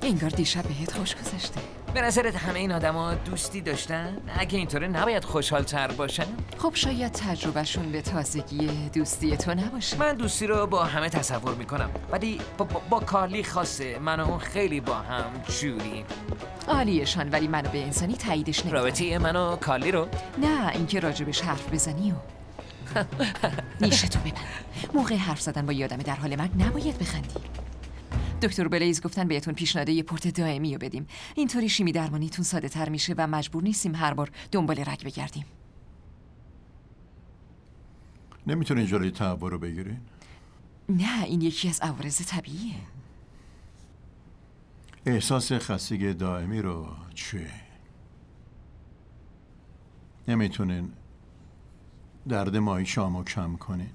انگار دیشب بهت خوش گذشته. به نظرت همه این آدما دوستی داشتن؟ اگه اینطوره نباید خوشحال‌تر باشن؟ خب شاید تجربهشون به تازگی دوستی تو نباشه. من دوستی رو با همه تصور میکنم، ولی با کارلی خاصه. من و اون خیلی با هم جوریم. عالیشان، ولی منو به انسانی تاییدش نمیدم. رابطه من و کارلی رو؟ نه، اینکه راجبش حرف بزنی و نیشتو ببند. موقع حرف زدن با یه آدم در حال مرگ نباید بخندی. دکتر بلیز گفتن بهتون پیشنهاد یه پورت دائمی رو بدیم. اینطوری شیمی درمانیتون ساده تر میشه و مجبور نیستیم هر بار دنبال رگ بگردیم. نمیتونین جلوی تهوع رو بگیرین؟ نه، این یکی از عوارض طبیعیه. احساس خستگی دائمی رو چیه؟ نمیتونین درد ماهی شامو کم کنین؟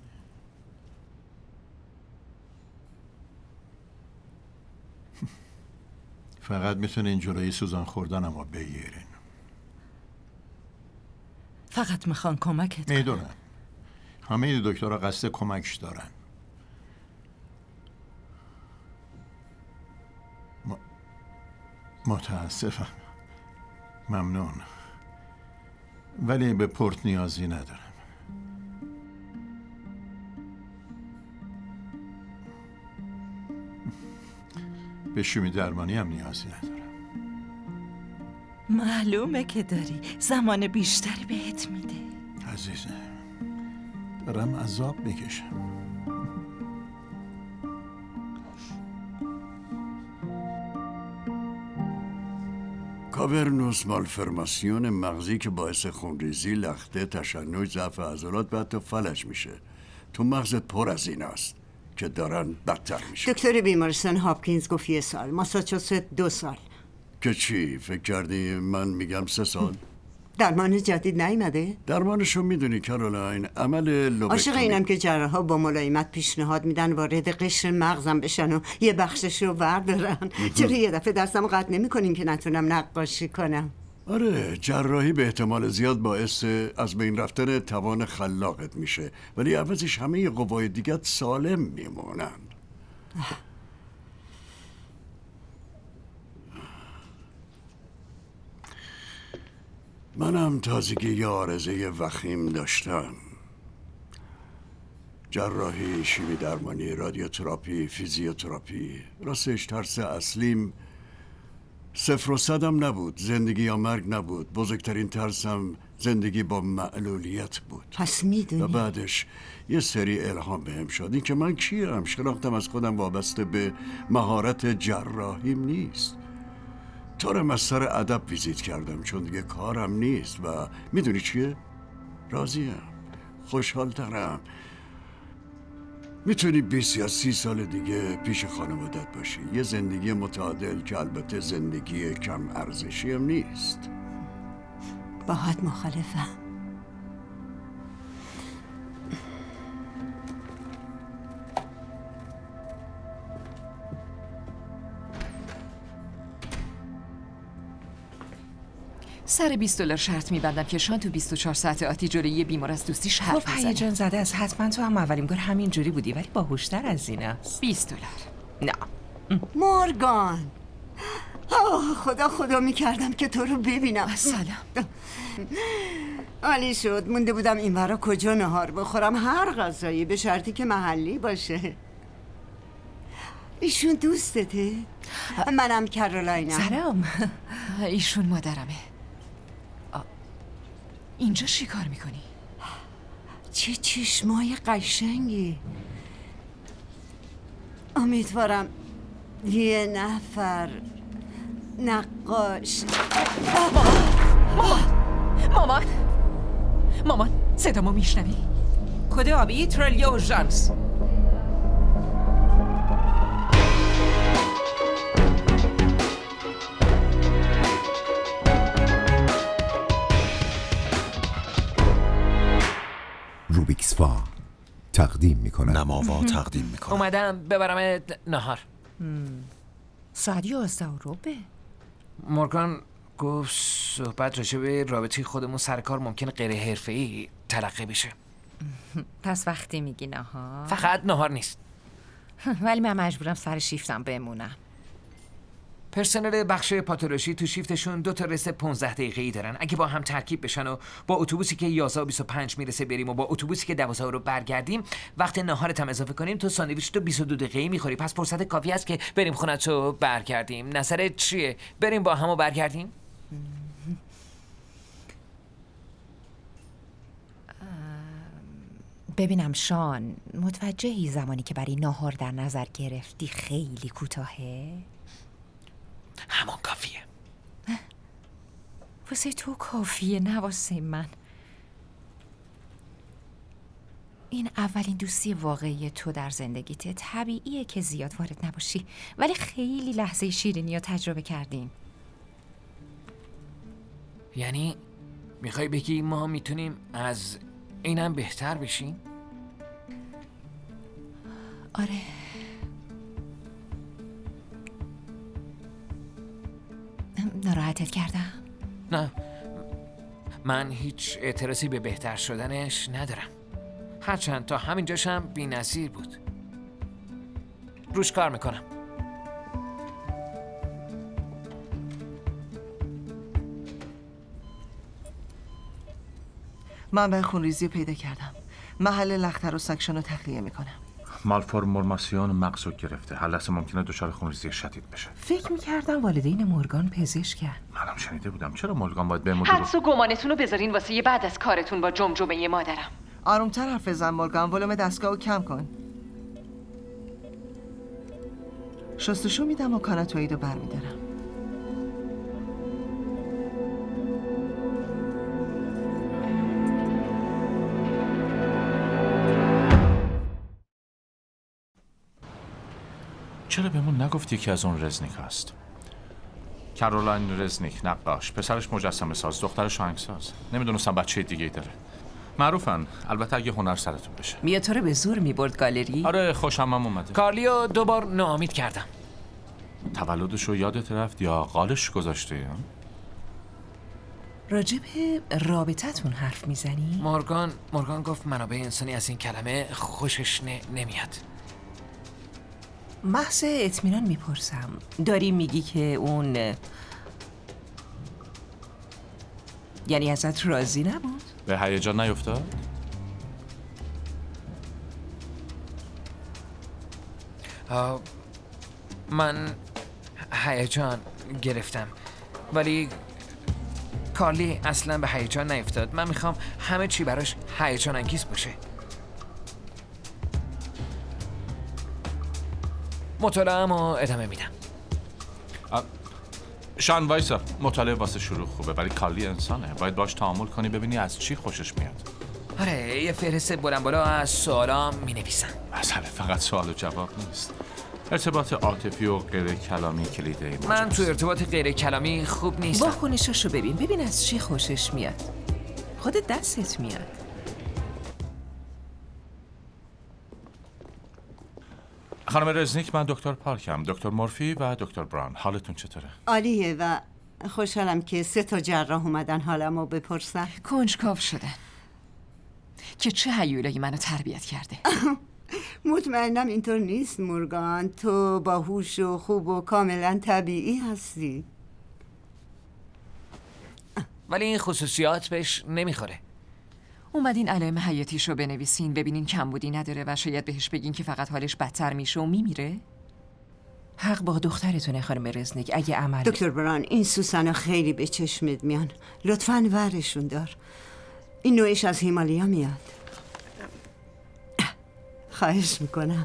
فقط میتونین جلوی سوزان خوردنم رو بگیرین. فقط میخوان کمکت کنن. میدونم همه دکترها قصد کمکش دارن. متاسفم. ممنون، ولی به پورت نیازی ندارم. به شیمی درمانی هم نیازی ندارم. معلومه که داری. زمان بیشتری بهت میده. عزیزم، دارم عذاب میکشم. کاورنوس مالفرماسیون مغزی که باعث خونریزی، لخته، تشنج، ضعف عضلات و حتی فلج میشه. تو مغزت پر از این است که دارن بدتر میشه. دکتر بیمارستان هاپکینز گفت 1 سال، ماساچوست 2 سال. که چی؟ فکر کردی من میگم 3 سال؟ درمان جدید نیومده؟ درمانشو میدونی کارولاین، عمل لوبکتومی. عاشق اینم که جراحا با ملایمت پیشنهاد میدن وارد قشر مغزم بشن و یه بخشش رو بردارن. چرا یه دفعه دستمو قطع نمی‌کنیم که نتونم نقاشی کنم؟ آره، جراحی به احتمال زیاد باعث از بین رفتن توان خلاقت میشه، ولی عوضش همه قوای دیگت سالم میمونن. منم تازگی یه عارضه وخیم داشتم. جراحی، شیمی درمانی، رادیوتراپی، فیزیوتراپی. راستش ترس اصلیم 0 و 100 هم نبود. زندگی یا مرگ نبود. بزرگترین ترسم زندگی با معلولیت بود. پس میدونی؟ و بعدش یه سری الهام بهم شد. این که من کیم؟ شناختم از خودم وابسته به مهارت جراحیم نیست. طورم از سر ادب ویزیت کردم چون دیگه کارم نیست و میدونی چیه؟ راضیم، خوشحالترم. میتونی 20 یا 30 سال دیگه پیش خانوادت باشی، یه زندگی متعادل که البته زندگی کم ارزشی هم نیست. باهات مخالفم. سر $20 شرط میبندم که شان تو 24 ساعت آتی جلوی یه بیمار از دوستیش حرف خب بزنه. هیجان زده است. حتما تو هم اولین بار همین جوری بودی، ولی باهوشتر از این است. $20. نه. مورگان، خدا میکردم که تو رو ببینم. سلام. عالی شد. مونده بودم این ورا کجا نهار بخورم. هر غذایی، به شرطی که محلی باشه. ایشون دوستته؟ منم کارولاینم. سلام. ایشون مادرمه. اینجا چی کار میکنی؟ چه چشمای قشنگی. امیدوارم یه نفر نقاش. مامان صدامو میشنوی؟ کد آبی ترلیه اورژانس. روبیکس فا تقدیم میکنه. نماوا تقدیم میکنه. اومدم ببرم نهار. ساعت 11:15. مورگان گفت صحبت راجع به رابطه خودمون سر کار ممکنه غیر حرفه‌ای تلقی بشه. پس وقتی میگی نهار؟ فقط نهار نیست. ولی من مجبورم سر شیفتم بمونم. پرسنل بخش پاتولوژی تو شیفتشون 2 تا رست 15 دقیقه‌ای دارن. اگه با هم ترکیب بشن و با اتوبوسی که 11:25 میرسه بریم و با اتوبوسی که 12 رو برگردیم، وقت ناهارت هم اضافه کنیم، تو ساندویچ تو 22 دقیقه‌ای میخوری. پس فرصت کافی است که بریم خونت و برگردیم. نظرت چیه؟ بریم با هم و برگردیم؟ ببینم شان، متوجهی زمانی که برای ناهار در نظر گرفتی خیلی کوتاهه؟ همون کافیه. واسه تو کافیه، نه واسه من. این اولین دوستی واقعی تو در زندگیته. طبیعیه که زیاد وارد نباشی، ولی خیلی لحظه شیرینی رو تجربه کردیم. یعنی میخوای بگی ما میتونیم از اینم بهتر بشیم؟ آره. ناراحتت کردم؟ نه، من هیچ اعتراضی به بهتر شدنش ندارم، هرچند تا همینجاشم بی‌نظیر بود. روش کار میکنم. منبع خونریزی رو پیدا کردم. محل لختر و سکشن رو تخلیه میکنم. مالفورماسیون مغز رو گرفته. هر لحظه ممکنه دچار خونریزی شدید بشه. فکر میکردم والدین مورگان پزشکن. منم شنیده بودم. چرا مورگان باید به حدس و گمانتون رو بذارین واسه بعد از کارتون با جمجمه مادرم. آرومتر حرف بزن مورگان. ولوم دستگاه رو کم کن. شستشو میدم و کاناتوئید رو برمیدارم. چرا بهمون نگفتی که از اون رزنیک هست؟ کارولین رزنیک، نقاش، پسرش مجسمه ساز، دخترش آهنگساز. نمیدونستم بچه دیگه ای داره. معروفن، البته اگه هنر سرتون بشه. میا تو رو به زور میبرد گالری؟ آره، خوشم اومده. کارلیو 2 بار ناامید کردم. تولدشو یادت رفت یا قالش گذاشته؟ راجب رابطتون حرف میزنی؟ مورگان گفت منابع انسانی از این کلمه خوشش نمیاد. محض اطمینان میپرسم، داری میگی که اون یعنی ازت راضی نبود؟ به هیجان نیفتاد؟ من هیجان گرفتم، ولی کارلی اصلا به هیجان نیفتاد. من میخوام همه چی براش هیجان انگیز باشه. مطالعه‌مو ادامه میدم. شان وایسا، مطالعه واسه شروع خوبه، ولی کارلی انسانه. باید باش تعامل کنی ببینی از چی خوشش میاد. آره، یه فهرست بلند بالا از سوالام مینویسم. مسئله فقط سوال و جواب نیست. ارتباط عاطفی و غیر کلامی کلیده. من تو ارتباط غیر کلامی خوب نیستم. واکنشاشو ببین از چی خوشش میاد. خودت دستت میاد. خانم رزنیک، من دکتر پارکم، دکتر مورفی و دکتر براون. حالتون چطوره؟ عالیه و خوشحالم که 3 تا جراح اومدن حالمو بپرسن. کنجکاو شدن که چه هیولایی منو تربیت کرده. مطمئنم اینطور نیست مورگان. تو باهوش و خوب و کاملا طبیعی هستی. ولی این خصوصیات بهش نمیخوره. اومدین علائم حیاتیشو بنویسین، ببینین کمبودی نداره و شاید بهش بگین که فقط حالش بدتر میشه و میمیره. حق با دخترتونه خانم رزنیک. اگه عمل دکتر بران، این سوسنا خیلی به چشمت میان. لطفاً ورشون دار. این نوعش از هیمالیا میاد. خواهش میکنم.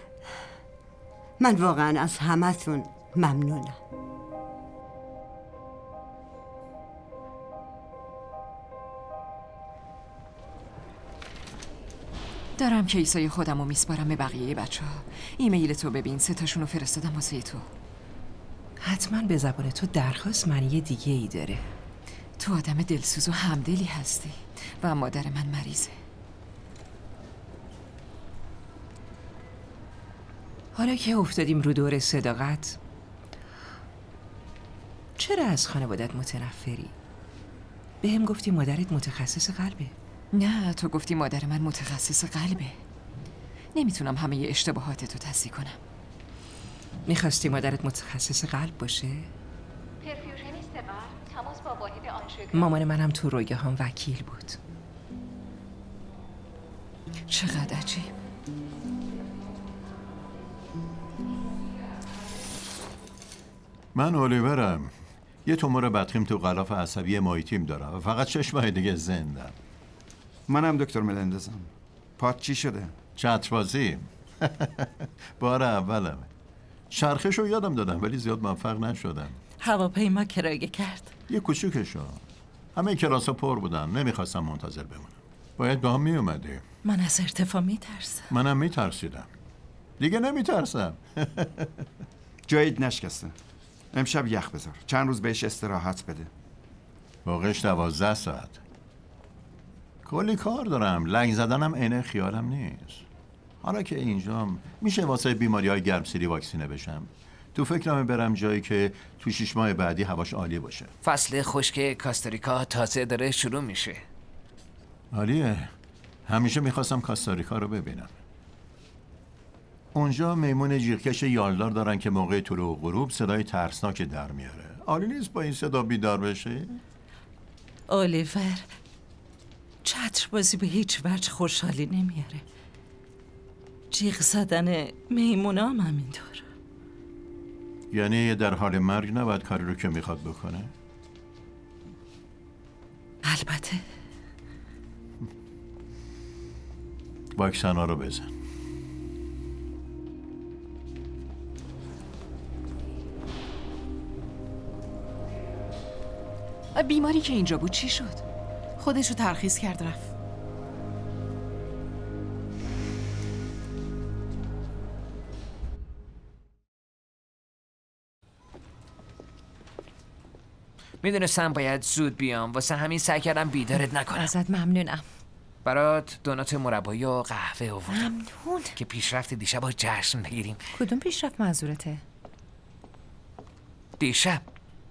من واقعا از همتون ممنونم. دارم کیسای خودم رو میسپارم به بقیه بچه ها. ایمیل تو ببین، 3 تاشون رو فرستادم واسه تو. حتما به زبان تو درخواست معنی دیگه ای داره. تو آدم دلسوز و همدلی هستی و مادر من مریضه. حالا که افتادیم رو دور صداقت، چرا از خانوادت متنفری؟ بهم گفتی مادرت متخصص قلبه. نه، تو گفتی مادر من متخصص قلبه. نمیتونم همه اشتباهاتتو تصحیح کنم. میخواستی مادرت متخصص قلب باشه؟ پرفیوژنیست قلب تماس با واحد آنژیو. مامان منم تو رویاهام وکیل بود. چقدر عجیب. من الیورم. یه تومور بدخیم تو غلاف عصبی محیطیم دارم و فقط 6 ماه دیگه زندم. منم دکتر ملندزم. پات چی شده؟ چتربازی. بار اولمه. چرخشو یادم دادم ولی زیاد موفق نشدم. هواپیما کرایه کرد. یه کوچیکشو. همه کلاسا پر بودن. نمیخواستم منتظر بمونم. باید با هم میومدی. من از ارتفاع میترسم. منم میترسیدم. دیگه نمیترسم. جایید نشکسته. امشب یخ بذار. چند روز بهش استراحت بده. واقعش 12 ساعت. کلی کار دارم. لنگ زدنم عین خیالم نیست. حالا که اینجام میشه واسه بیماری‌های گرمسیری واکسینه بشم. تو فکرم برم جایی که تو 6 ماه بعدی هواش عالی باشه. فصل خشک کاستاریکا تازه داره شروع میشه. عالیه. همیشه میخواستم کاستاریکا رو ببینم. اونجا میمون جیغکش یالدار دارن که موقع طلوع و غروب صدای ترسناک در میاره. عالی نیست با این صدا بیدار بشه؟ الیور، چتربازی به هیچ وجه خوشحالی نمیاره. جیغ زدن میمونام همینطور. یعنی در حال مرگ نباید کاری رو که میخواد بکنه؟ البته. واکسن ها رو بزن. بیماری که اینجا بود چی شد؟ خودشو ترخیص کرد رفت. میدونستم باید زود بیام، واسه همین سعی کردم بیدارت نکنم. ازت ممنونم. برات دونات مربایی و قهوه آوردم. ممنون. که پیشرفت دیشب با جشن بگیریم. کدوم پیشرفت منظورته؟ دیشب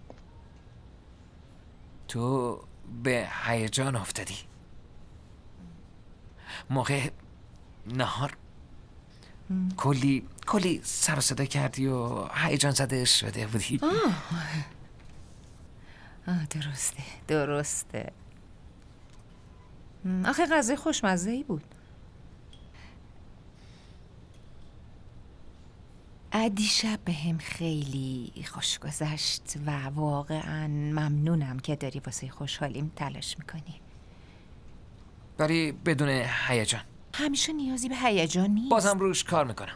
تو به هیجان افتادی. موقع نهار کلی سر و صدا کردی و هیجان زده شده بودی. درسته. آخه غذای خوشمزه‌ای بود. دیشب به هم خیلی خوش گذشت و واقعا ممنونم که داری واسه خوشحالیم تلاش میکنی. ولی بدون هیجان. همیشه نیازی به هیجان نیست. بازم روش کار میکنم.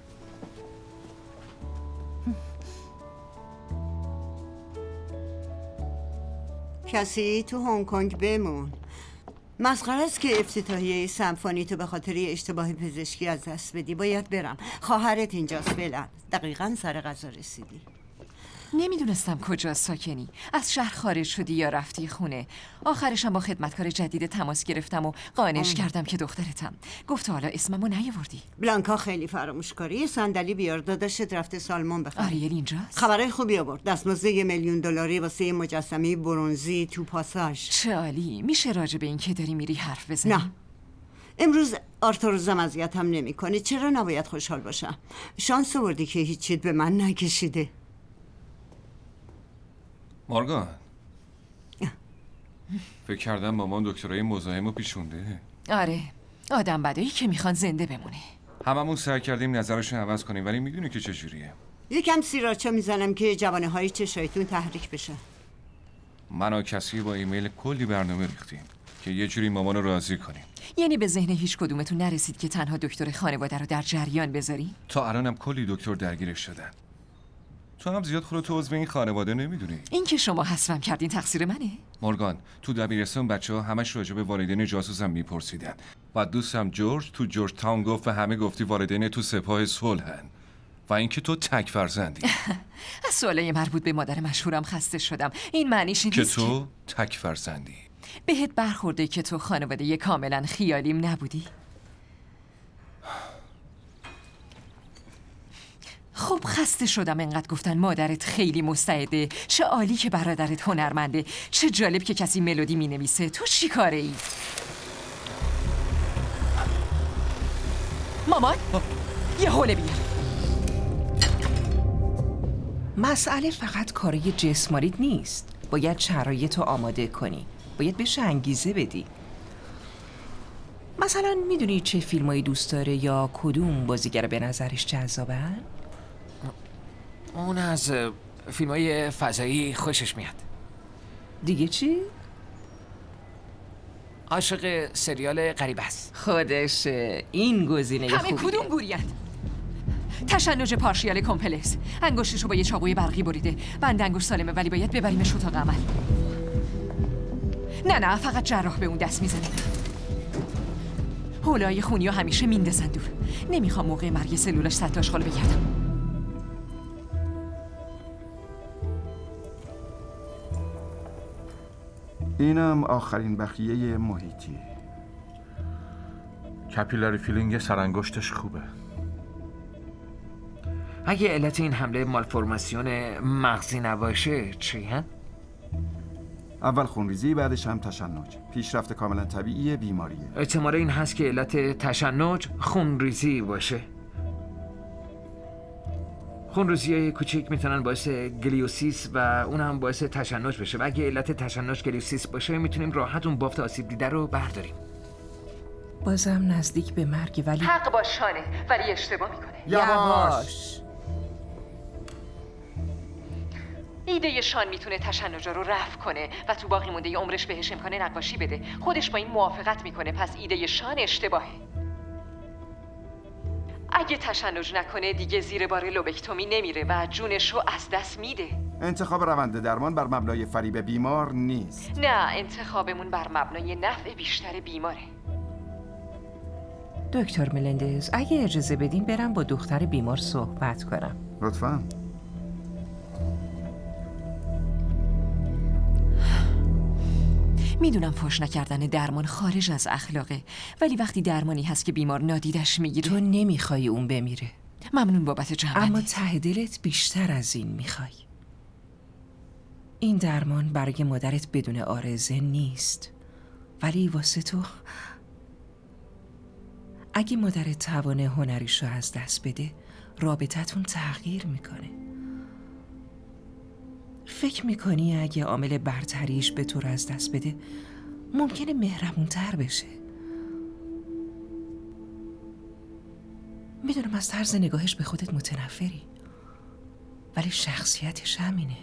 کسی تو هنگ کنگ بمون. مسخره است که افتتاحیه سمفونی تو به خاطر یه اشتباه پزشکی از دست بدی. باید برم. خواهرت اینجاست فعلا. دقیقاً سر غذا رسیدی. نمیدونستم کجا ساکنی. از شهر خارج شدی یا رفتی خونه. آخرشم با خدمتکار جدید تماس گرفتم و قانعش کردم که دخترتم. گفت حالا اسممو نیاوردی. بلانکا خیلی فراموشکاری. یه صندلی بیار، داداشت رفته سالمون بخره. آریل اینجاست؟ خبرای خوبی آورد. دستمزد $1,000,000 واسه یه مجسمه برنزی تو پاساژ. چه عالی. میشه راجع به این که داری میری حرف بزنی؟ نه. امروز آرتورزم اذیتم نمیکنه. چرا نباید خوشحال باشم؟ شانس آوردی که هیچ چیز به من نکشیده. مارگان، فکر کردم مامان دکترای مزاحمو پیشونده. آره، آدم بدایی که میخوان زنده بمونه. هممون سعی کردیم نظرشو عوض کنیم ولی میدونی که چجوریه. یکم سیراچا میزنم که جوانه های چشایتون تحریک بشن. من و کسی با ایمیل کلی برنامه ریختیم که یه جوری مامانو راضی کنیم. یعنی به ذهن هیچ کدومتون نرسید که تنها دکتر خانواده رو در جریان بذاری؟ تا الانم کلی دکتر درگیرش شدن. تو هم زیاد خودتو عضو این خانواده نمیدونی. این که شما حسرم کردین تقصیر منه؟ مورگان، تو دبیرستان بچه‌ها همش راجع به والدین جاسوسم میپرسیدن و دوستم جورج تو جورج تاون گفت و همه گفتی والدین تو سپاه صلحن و اینکه تو تک فرزندی. از سوالای مربوط به مادر مشهورم خسته شدم. این معنیش نیست که تو تک فرزندی. بهت برخورده که تو خانواده کاملا خیالیم نبودی؟ خب خسته شدم انقدر گفتن مادرت خیلی مستعده. چه عالی که برادرت هنرمنده. چه جالب که کسی ملودی می نویسه. تو چی کاره ای؟ مامان یه حوله بیار. مسئله فقط کاری جسمانیت نیست. باید شرایط رو آماده کنی. باید بهش انگیزه بدی. مثلا میدونی چه فیلمایی دوست داره یا کدوم بازیگر به نظرش جذابن؟ اون از فیلمای فضایی خوشش میاد. دیگه چی؟ عاشق سریال غریبه است. خودش این گزینه خوبیه. همه کدوم گوریند؟ تشنج پارشیال کمپلکس. انگشتشو با یه چاقوی برقی بریده. بند انگشت سالمه ولی باید ببریمش اتاق عمل. نه فقط جراح به اون دست میزنه. حولای خونی ها همیشه میندازن دور. نمیخوام موقع مرگ سلولش سطح آشغالو بگردم. اینم آخرین بخیه محیطی. کپیلاری فیلینگ سرانگشتش خوبه. اگه علت این حمله مالفورماسیون مغزی نباشه چی هم؟ اول خونریزی، بعدش هم تشنج. پیشرفت کاملا طبیعی بیماریه. احتمال این هست که علت تشنج خونریزی باشه. خونریزی‌های کوچیک میتونن باعث گلیوسیس و اون هم باعث تشنج بشه و اگه علت تشنج گلیوسیس باشه میتونیم راحت اون بافت آسیب دیده رو برداریم. بازم نزدیک به مرگ ولی حق با شانه ولی اشتباه میکنه. یواش. ایده شان میتونه تشنج رو رفع کنه و تو باقی مونده عمرش بهش امکان نقاشی بده. خودش با این موافقت میکنه، پس ایده شان اشتباهه. اگه تشنج نکنه دیگه زیر بار لوبکتومی نمیره و جونش رو از دست میده. انتخاب روند درمان بر مبنای فریب بیمار نیست. نه، انتخابمون بر مبنای نفع بیشتر بیماره. دکتر ملندز اگه اجازه بدین برم با دختر بیمار صحبت کنم. لطفاً. میدونم فاش نکردن درمان خارج از اخلاقه، ولی وقتی درمانی هست که بیمار نادیدش میگیره. تو نمیخوای اون بمیره. ممنون بابت جمع‌بندی. اما ته دلت بیشتر از این میخوای. این درمان برای مادرت بدون عارضه نیست، ولی واسه تو اگه مادرت توان هنریشو از دست بده رابطتون تغییر میکنه. فکر میکنی اگه عامل برتریش به تو رو از دست بده ممکنه مهربونتر بشه؟ میدونم از طرز نگاهش به خودت متنفری، ولی شخصیتش همینه.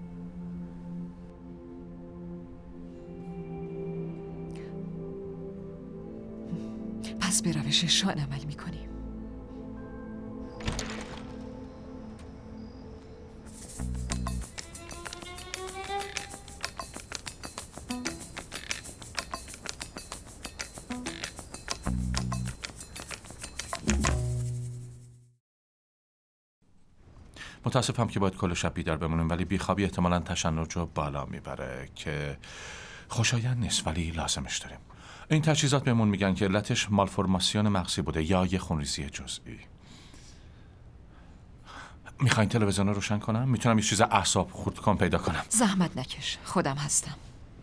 پس به روش شان عمل میکنیم. متاسفم که باید کل شب بیدار بمونیم، ولی بیخوابی احتمالاً تشنج رو بالا میبره که خوشایند نیست، ولی لازمش داریم. این تجهیزات بهمون میگن که علتش مالفورماسیون مغزی بوده یا یه خونریزی جزئی. میخواین تلویزیون رو روشن کنم؟ میتونم یه چیز اعصاب خورد کن پیدا کنم. زحمت نکش، خودم هستم.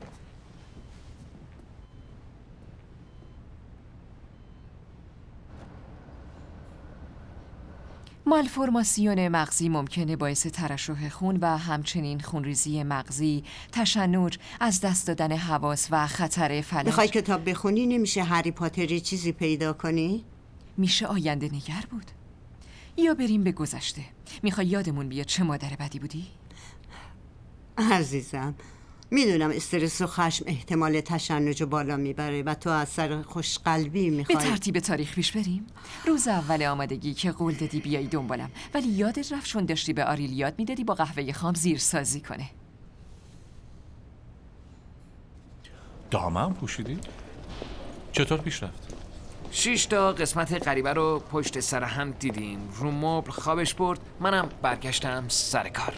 مالفورماسیون مغزی ممکنه باعث ترشح خون و همچنین خونریزی مغزی، تشنج، از دست دادن حواس و خطر فلج. میخوای کتاب بخونی نمیشه هری پاتری چیزی پیدا کنی؟ میشه آینده نگر بود یا بریم به گذشته. میخوای یادمون بیاد چه مادر بدی بودی؟ عزیزم میدونم استرس و خشم احتمال تشنج بالا میبره و تو از سر خوشقلبی میخوای به ترتیب تاریخ پیش بریم. روز اول آمادگی که قول دادی بیایی دنبالم، ولی یادت رفت چون داشتی به آریل یاد میدادی با قهوه خام زیرسازی کنه. دامه هم پوشیدی؟ چطور پیش رفت؟ 6 تا قسمت غریبه رو پشت سر هم دیدیم. رو مبل خوابش برد، منم برگشتم سر کار.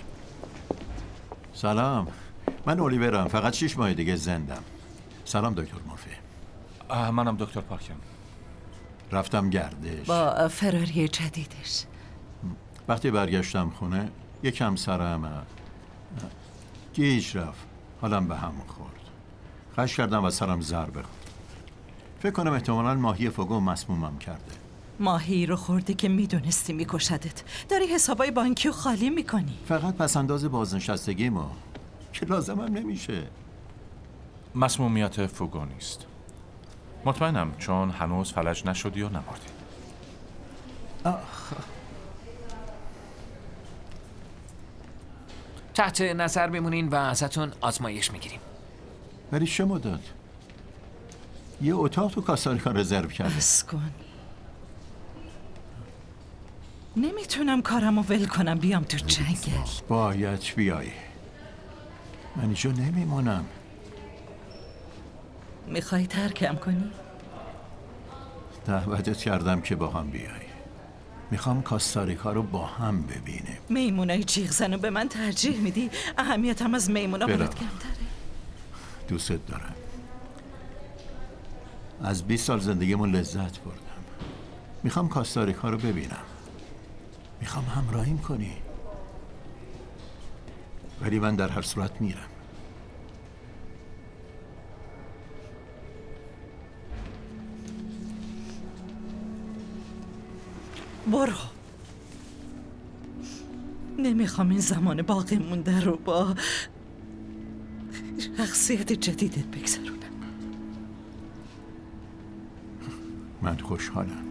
سلام، من اولیورم، فقط 6 ماه دیگه زندم. سلام دکتر مورفی. منم دکتر پارکن. رفتم گردش با فراری جدیدش. وقتی برگشتم خونه یکم سرم گیج رفت، حالم به هم خورد. خش کردم و سرم ضربه خورد. فکر کنم احتمالاً ماهی فوگو مسمومم کرده. ماهی رو خورده که میدونستی میکشدت. داری حسابای بانکی رو خالی میکنی. فقط پسنداز بازنشستگی ما که لازمم نمیشه. مسمومیت فوگو نیست. مطمئنم چون هنوز فلج نشدی و نمردی. تحت نظر بمونین و ازتون آزمایش میگیریم. ولی چه مدت؟ یه اتاق تو کاستاریکا رزرو کرده. بس کن. نمیتونم کارمو ول کنم بیام تو جنگل. باید بیایی. من اینجا نمیمونم. میخوای ترکم کنی؟ دعوتت کردم که با هم بیایی. میخوام کاستاریکا رو با هم ببینیم. میمونای جیغ زنو به من ترجیح میدی؟ اهمیتم از میمونا برات کمتره. دوست دارم. از 20 سال زندگیمون لذت بردم. میخوام کاستاریکا رو ببینم. میخوام همراهیم کنی. ولی من در هر صورت میرم. برو. نمیخوام این زمان باقی مونده رو با شخصیت جدیدت بگذرونم. من خوشحالم.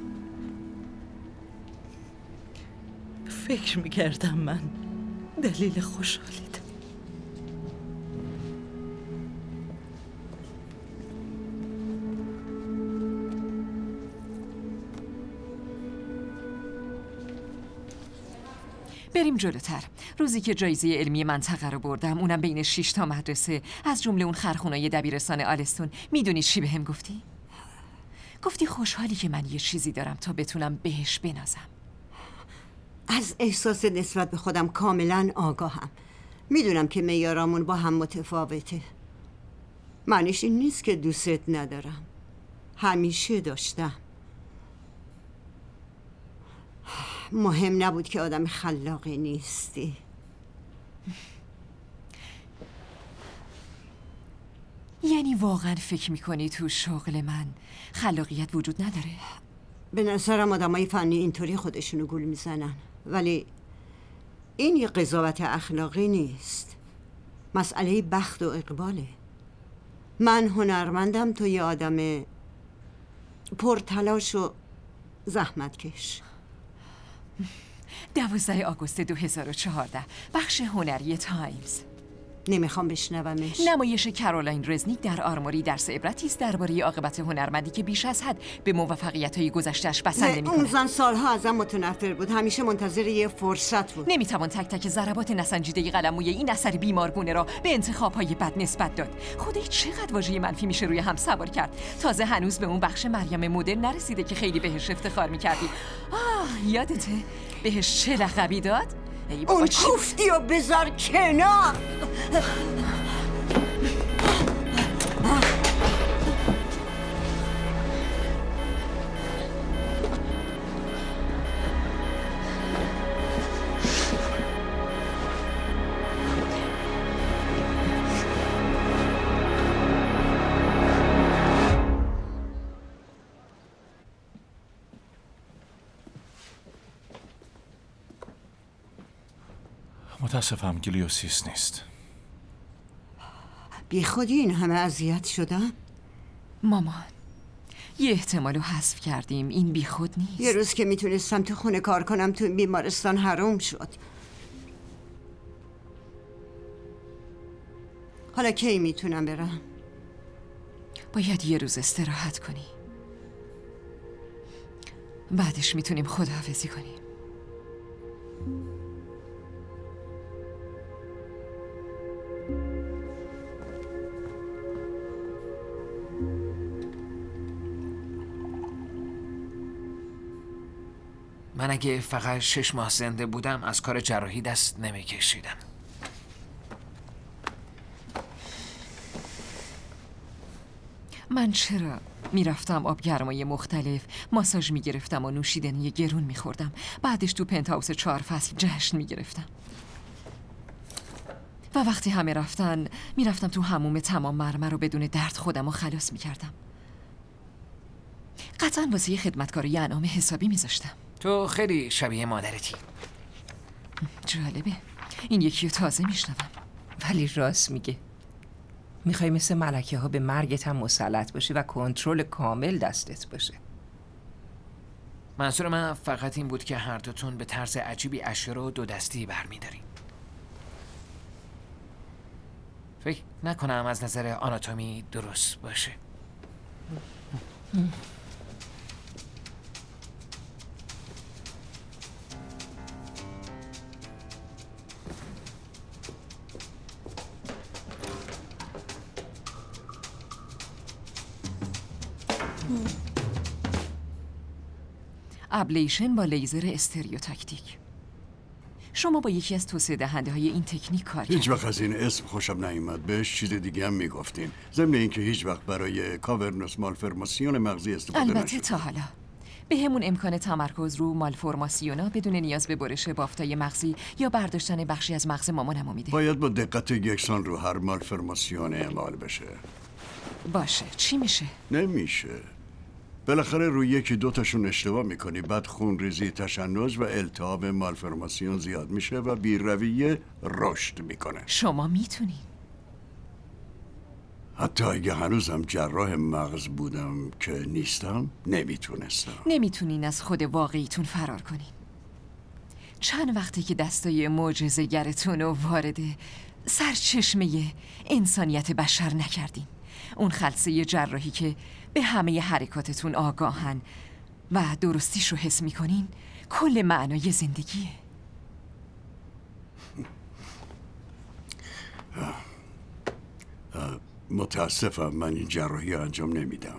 فکر میکردم من دلیل خوشحالیت. بریم جلوتر. روزی که جایزه علمی منطقه رو بردم، اونم بین 6 تا مدرسه، از جمله اون خرخونای دبیرستان آلستون، میدونی چی بهم گفتی؟ گفتی خوشحالی که من یه چیزی دارم تا بتونم بهش بنازم. از احساس نسبت به خودم کاملا آگاهم. میدونم که معیارامون با هم متفاوته. معنیش این نیست که دوست ندارم. همیشه داشتم. مهم نبود که آدم خلاقی نیستی. یعنی واقعا فکر میکنی تو شغل من خلاقیت وجود نداره؟ به نظرم آدمای فنی اینطوری خودشونو گول میزنن، ولی این یه قضاوت اخلاقی نیست. مسئله بخت و اقباله. من هنرمندم، تو یه آدم پرتلاش و زحمتکش. 12 آگوست 2014 بخش هنری تایمز. نمیخوام بشنومش. نمایش کارولاین رزنیک در آرموری درس عبرتی است درباره عاقبت هنرمندی که بیش از حد به موفقیت‌های گذشته‌اش بسنده می‌کند. اون زن سالها ازم متنفر بود. همیشه منتظر یه فرصت بود. نمیتوان تک تک ضربات نسنجیده قلموی این اثر بیمارگونه را به انتخاب‌های بد نسبت داد. خدای چقدر واژه منفی میشه روی هم سوار کرد. تازه هنوز به اون بخش مریم مدل نرسیده که خیلی بهش افتخار می‌کردی. یادته بهش چه لقبی داد؟ اون کوفتی رو بذار کنار. متاسفم گلیوسیس نیست. بی خودی این همه اذیت شدم؟ مامان یه احتمالو حذف کردیم. این بی خود نیست. یه روز که میتونستم تو خونه کار کنم تو این بیمارستان حروم شد. حالا کی میتونم برم؟ باید یه روز استراحت کنی. بعدش میتونیم خداحافظی کنیم. من اگه فقط 6 ماه زنده بودم از کار جراحی دست نمیکشیدم. من چرا میرفتم آبگرمای مختلف، ماساژ میگرفتم و نوشیدنی گرون میخوردم. بعدش تو پنتهاوس 4 فصل جشن میگرفتم. و وقتی همه رفتن میرفتم تو حموم تمام مرمر رو بدون درد خودم رو خلاص میکردم. قطعا واسه یه خدمتکار یه انعام حسابی میذاشتم. تو خیلی شبیه مادرتی. جالبه، این یکی رو تازه میشنوم. ولی راست میگه. میخوای مثل ملکه ها به مرگت هم مسلط باشی و کنترل کامل دستت باشه. منظور من فقط این بود که هر دوتون به طرز عجیبی اشیا رو دو دستی برمی‌دارین. فکر نکنم از نظر آناتومی درست باشه. ابلیشن با لیزر استریوتاکتیک. شما با یکی از توسعه دهنده های این تکنیک کار کردید. هیچ وقت از این اسم خوشم نیومد. بهش چیز دیگه هم میگفتین، ضمن اینکه هیچ وقت برای کاورنوس مالفرماسیون مغزی استفاده نشد. البته تا حالا به همون امکان تمرکز رو مالفورماسیونا بدون نیاز به برش بافتای مغزی یا برداشتن بخشی از مغز مامانمو میده. باید با دقت یکسان رو هر مالفرماسیون اعمال بشه. باشه، چی میشه؟ نمیشه. بالاخره روی یکی دوتاشون اشتباه میکنی، بعد خونریزی، تشنج و التهاب مالفرماسیون زیاد میشه و بی‌رویه رشد میکنه. شما میتونی. حتی اگه هنوزم جراح مغز بودم که نیستم نمیتونستم. نمیتونین از خود واقعیتون فرار کنین. چند وقتی که دستای معجزه‌گرتون رو وارد سرچشمه انسانیت بشر نکردین. اون خلسه جراحی که به همه حرکاتتون آگاهن و درستیش رو حس میکنین کل معنای زندگیه. متاسفم، من این جراحی رو انجام نمیدم.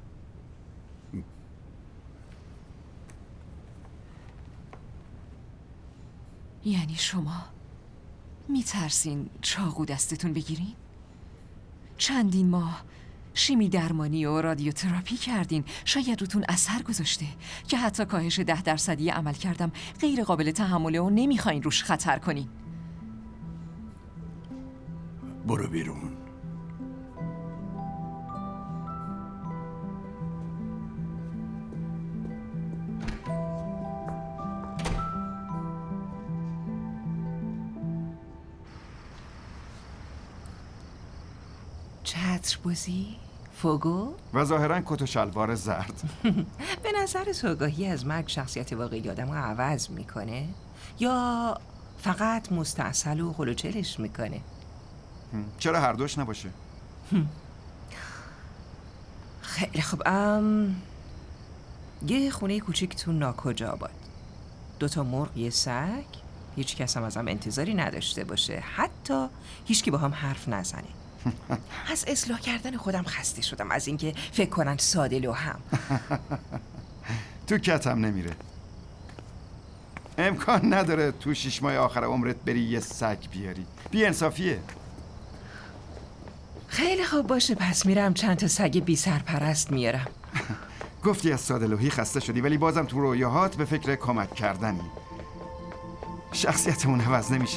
یعنی شما میترسین چاقو دستتون بگیرین؟ چندین ماه شیمی درمانی و رادیوتراپی کردین، شاید روتون اثر گذاشته که حتی کاهش 10% عمل کردم غیر قابل تحمله و نمیخواین روش خطر کنین. برو بیرون. چتربازی؟ فوگو؟ و ظاهراً کت و شلوار زرد. به نظر آگاهی از مرگ شخصیت واقعی آدم رو عوض میکنه؟ یا فقط مستعسل و خلوچلش میکنه؟ چرا هر دوش نباشه؟ خیلی خوب. یه خونه کوچیک تو ناکجا آباد، 2 مرغ، یه سگ. هیچ کس هم ازم انتظاری نداشته باشه، حتی هیچکی با هم حرف نزنه. از اصلاح کردن خودم خسته شدم، از اینکه فکر کنن ساده لوحم. تو کتم نمیره. امکان نداره تو 6 ماه آخر عمرت بری یه سگ بیاری. بی انصافیه. خیلی خوب باشه، پس میرم چند تا سگ بی سرپرست میارم. گفتی از ساده لوحی خسته شدی، ولی بازم تو رویاهات به فکر کمک کردنی. شخصیتمون عوض نمیشه.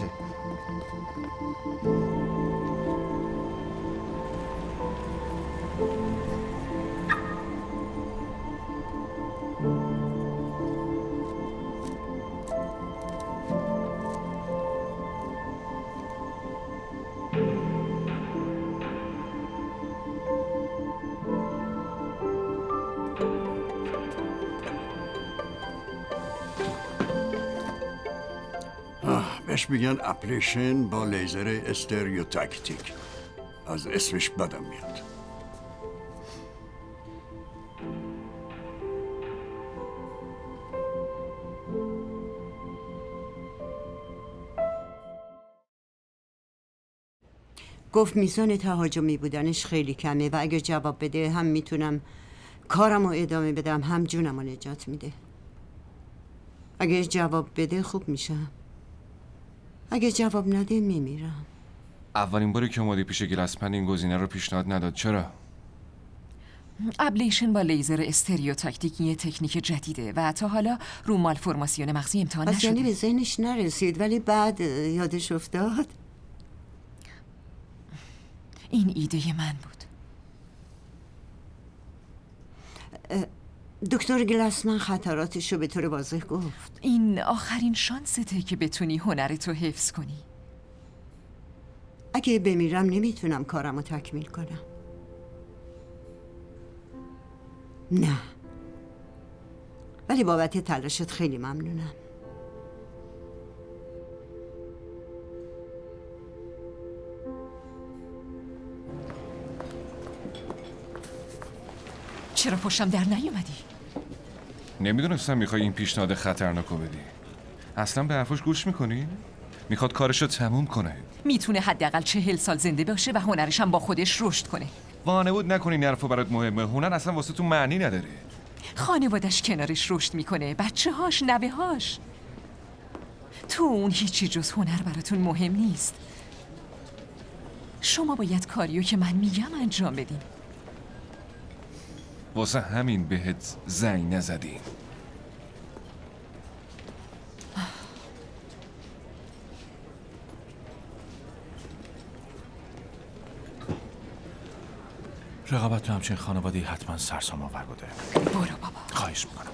بهش میگن اپلیشن با لیزر استریوتاکتیک. از اسمش بدم میاد. گفت میزان تهاجمی بودنش خیلی کمه و اگه جواب بده هم میتونم کارم رو ادامه بدم، هم جونم رو نجات میده. اگه جواب بده خوب میشم، اگه جواب نده میمیرم. اولین باری که اومدی پیش گلسپن این گزینه رو پیشنهاد نداد، چرا؟ ابلیشن با لیزر استریوتاکتیک یه تکنیک جدیده و تا حالا رو مالفورماسیون مغزی امتحان نشده. یعنی به ذهنش نرسید ولی بعد یادش افتاد. این ایده من بود. دکتر گلاسمن خطراتش رو به طور واضح گفت. این آخرین شانسته که بتونی هنرتو حفظ کنی. اگه بمیرم نمیتونم کارمو تکمیل کنم. نه، ولی بابت تلاشت خیلی ممنونم. چرا پشتم در نیومدی؟ نمیدونستم میخوای این پیشنهاد خطرناکو بدی. اصلا به حرفش گوش میکنی؟ میخواد کارشو تموم کنه. میتونه حداقل 40 سال زنده باشه و هنرش هم با خودش رشد کنه. وانمود نکنی این حرفو برات مهمه. هنر اصلا واسه تو معنی نداره. خانوادش کنارش رشد میکنه، بچه هاش، نوه هاش. تو اون هیچی جز هنر براتون مهم نیست. شما باید کاریو که من میگم انجام بدین. واسه همین بهت زنگ نزدیم. رقابت تو همچین خانواده‌ای حتما سرسام آور بوده. برو بابا. خواهش میکنم.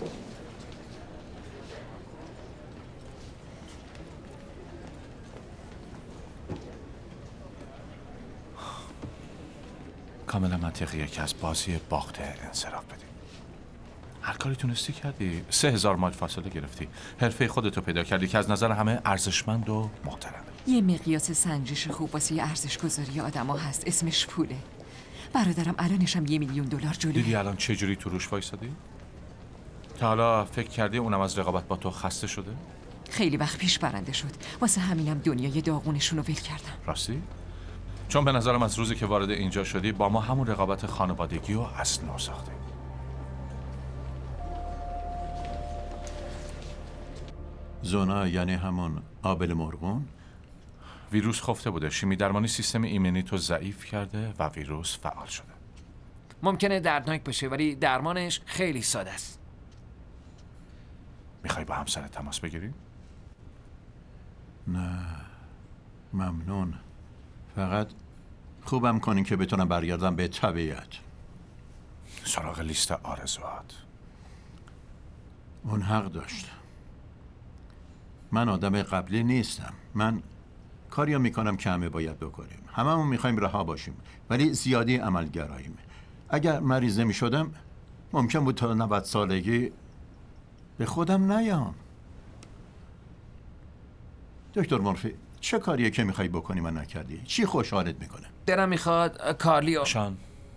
کاملا منطقیه که از بازی باخته انصراف بدی. هر کاری تونستی کردی. 3000 مایل فاصله گرفتی. حرفه خودتو پیدا کردی که از نظر همه ارزشمند و محترمه. یه مقیاس سنجش خوب واسه ارزش گذاری آدما هست، اسمش پوله. برادرم الانشم $1,000,000 جلوه. دیدی الان چه جوری تو روش وایسادی؟ تا حالا فکر کردی اونم از رقابت با تو خسته شده؟ خیلی وقت پیش برنده شد. واسه همینم دنیای داغونشون رو ول کردم. راستی؟ چون به نظرم از روزی که وارد اینجا شدی با ما همون رقابت خانوادگی رو از نو ساختی. زونا یعنی همون آبل مرغون؟ ویروس خفته بوده. شیمی درمانی سیستم ایمنی تو ضعیف کرده و ویروس فعال شده. ممکنه دردناک باشه ولی درمانش خیلی ساده است. میخوای با همسرت تماس بگیری؟ نه ممنون. فقط خوبم کنین که بتونم برگردم به طبیعت. سراغ لیست آرزوات. اون حق داشت. من آدم قبلی نیستم. من کاریو میکنم که همه باید بکنیم. هممون میخوایم رها باشیم ولی زیادی عملگراییم. اگر مریض نمیشدم ممکن بود تا 90 سالگی به خودم نیام. دکتر مورفی چه کاریه که میخوای بکنی من نکردی؟ چی خوشحالت میکنه؟ دلم میخواد کارلیو شان.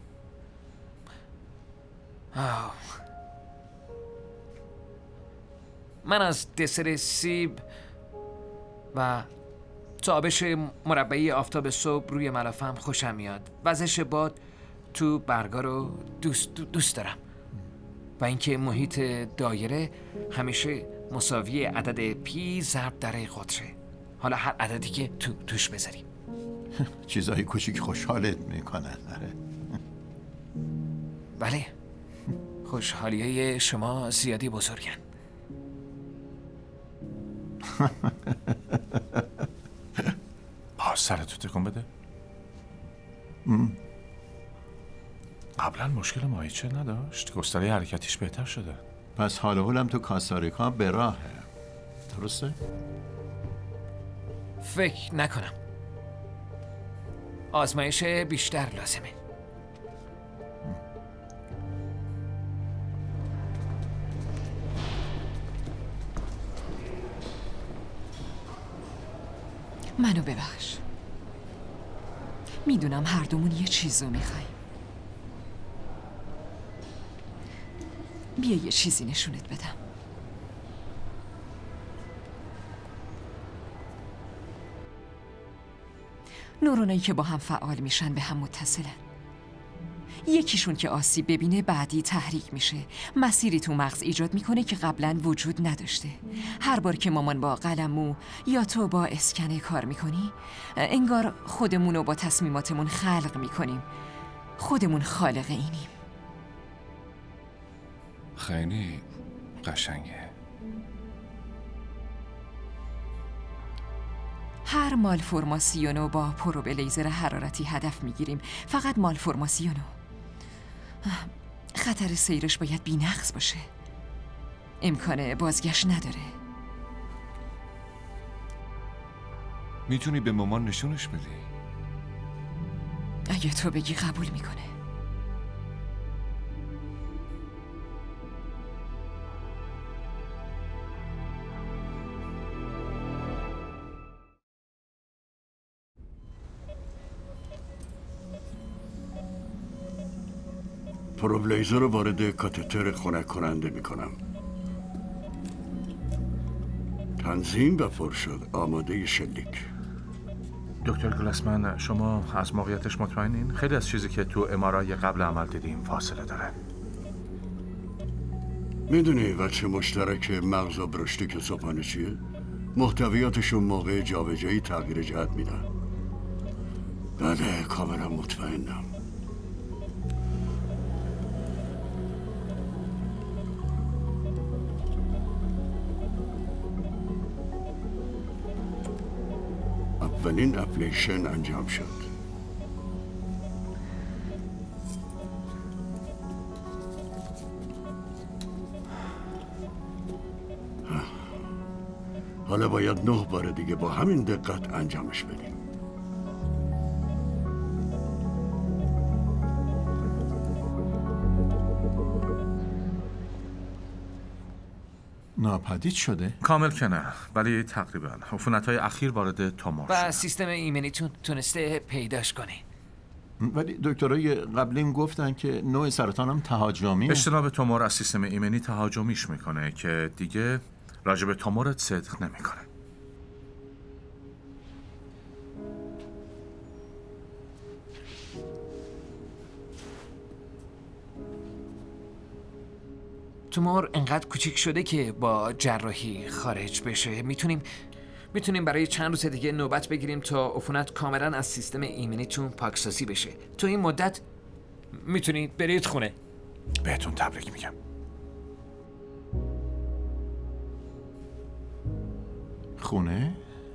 من از دسر سیب و تابش مربعی آفتاب صبح روی ملافم خوشم میاد. وزش باد تو برگا رو دوست دارم و اینکه محیط دایره همیشه مساوی عدد پی ضرب در قطره. حالا هر عددی که توش بذاریم. چیزای کوچیک خوشحالت میکنن. بله خوشحالیه شما زیادی بزرگن. سرتو تکون بده. قبلا مشکل ماهیچه نداشت. گستره حرکتیش بهتر شده. پس حال حولم تو کاستاریکا به راهه. درسته؟ فکر نکنم. آزمایش بیشتر لازمه. منو ببخش. میدونم هر دومون یه چیزو میخوایم. بیا یه چیزی نشونت بدم. نورونایی که با هم فعال میشن به هم متصلن. یکیشون که آسیب ببینه بعدی تحریک میشه. مسیری تو مغز ایجاد میکنه که قبلا وجود نداشته. هر بار که مامان با قلمو یا تو با اسکنه کار میکنی انگار خودمونو با تصمیماتمون خلق میکنیم. خودمون خالق اینیم. خیلی قشنگه. هر مالفورماسیونو با پروب لیزر حرارتی هدف میگیریم. فقط مالفورماسیونو. خطر سیرش باید بی‌نقص باشه. امکان بازگشت نداره. میتونی به مامان نشونش بدی؟ اگه تو بگی قبول میکنه. پروبلیزر رو وارد کاتتر خنک کننده میکنم. تنظیم و پر شد. آماده شلیک. دکتر گلاسمن، شما از موقعیتش مطمئنین؟ خیلی از چیزی که تو امارای قبل عمل دیدیم فاصله داره. میدونی وجه مشترک مغز و برشتک صبحانه چیه؟ محتویاتشون موقع جابجایی تغییر جهت میدن. بله، کاملا مطمئنم. اولین اپلیشن انجام شد. حالا باید 9 بار دیگه با همین دقت انجامش بدیم. ناپدید شده؟ کامل که نه، ولی تقریبا عفونت‌های اخیر وارد تومور و شد. سیستم ایمنیتون تونسته پیداش کنه. ولی دکترای قبلیم گفتن که نوع سرطانم تهاجمی. اجتناب تومور از سیستم ایمنی تهاجمیش میکنه که دیگه راجب تومورت صدق نمیکنه. تومور انقدر کوچیک شده که با جراحی خارج بشه. میتونیم برای چند روز دیگه نوبت بگیریم تا عفونت کاملا از سیستم ایمنیتون پاکسازی بشه. تو این مدت میتونید برید خونه. بهتون تبریک میگم. خونه؟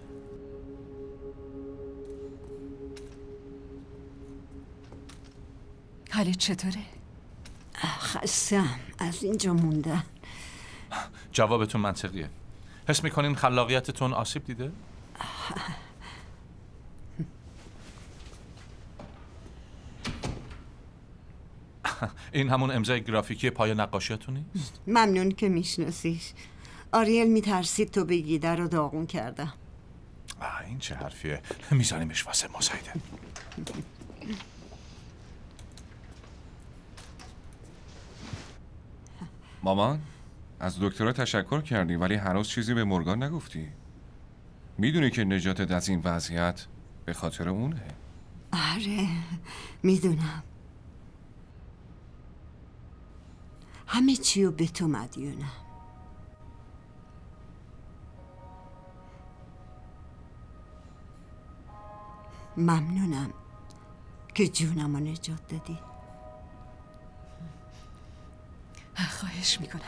حالت چطوره؟ خستم از اینجا موندن. جوابتون منطقیه. حس میکنین خلاقیتتون آسیب دیده؟ این همون امضای گرافیکی پای نقاشیتون نیست؟ ممنون که میشناسیش. آریل میترسید تو بگی در رو داغون کردم. این چه حرفیه؟ میزانیمش واسه مزایده. مامان، از دکترها تشکر کردی ولی هنوز چیزی به مورگان نگفتی. میدونی که نجاتت از این وضعیت به خاطر اونه. آره میدونم. همه چی رو به تو مدیونم. ممنونم که جونم رو نجات دادی. خواهش میکنم.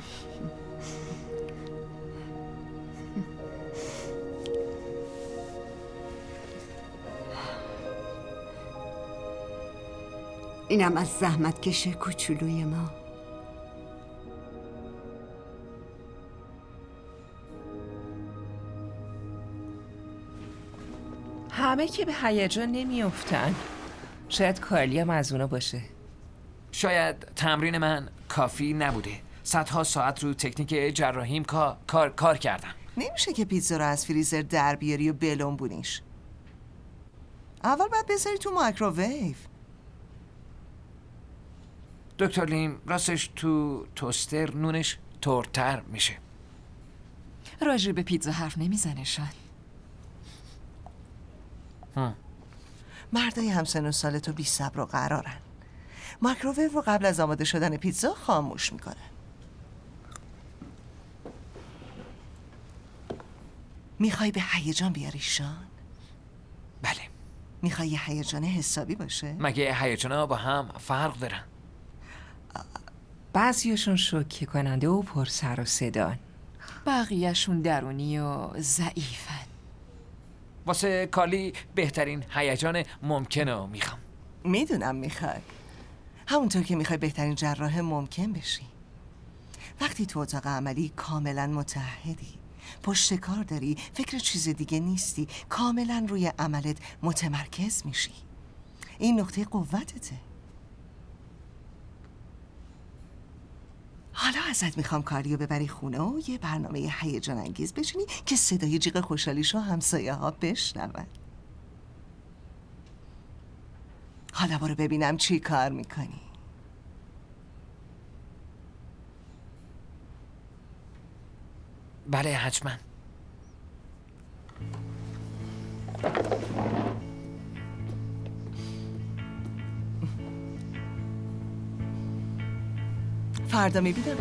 اینم از زحمت کش کوچولوی ما. همه که به هیجان نمیافتن. شاید کارلی هم از اونا باشه. شاید تمرین من کافی نبوده. صدها ساعت رو تکنیک جراحیم کار کردم. نمیشه که پیتزا رو از فریزر در بیاری و بلنبونیش. اول باید بذاری تو مایکروویو. دکتر لیم، راستش تو توستر نونش ترتر میشه. راجع به پیتزا حرف نمیزنه شان. مردای همسن و سال تو بی صبر و قرارن. مایکروویو رو قبل از آماده شدن پیتزا خاموش میکنن. میخوای به هیجان بیاری شان؟ بله. میخوای یه هیجان حسابی باشه؟ مگه هیجانا با هم فرق دارن؟ بعضیاشون شوکه کننده و پر سر و صدان. بقیهشون درونی و ضعیفن. واسه کارلی بهترین هیجان ممکنه میخوام. میدونم میخوای. همونطور که میخوای بهترین جراح ممکن بشی. وقتی تو اتاق عملی کاملا متحدی، پشت کار داری، فکر چیز دیگه نیستی، کاملا روی عملت متمرکز میشی. این نقطه قوتته. حالا ازت میخوام کاریو ببری خونه و یه برنامه هیجان انگیز بچینی که صدای جیغ خوشحالیشو همسایه ها بشنون. حالا برو ببینم چی کار میکنی. بله حتما. فردا میبینم.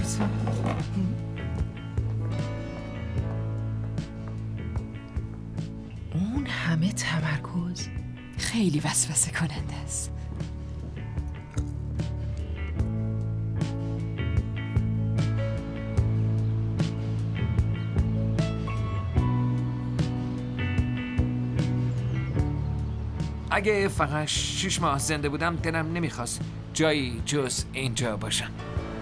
اون همه تمرکز خیلی وسوسه کننده است. اگه فقط 6 ماه زنده بودم دلم نمیخواست جایی جز اینجا باشم.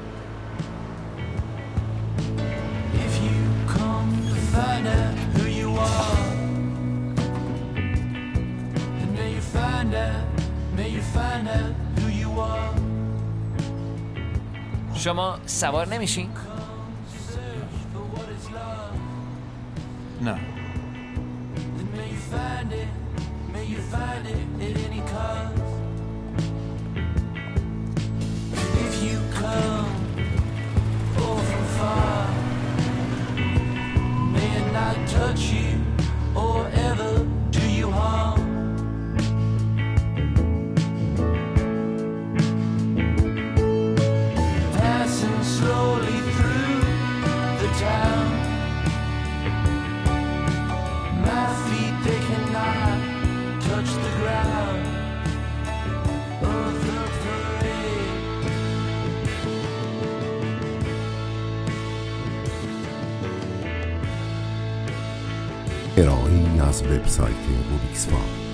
شما سوار نمیشین؟ نه. ارائه‌ای از وبسایت روبیکس فام.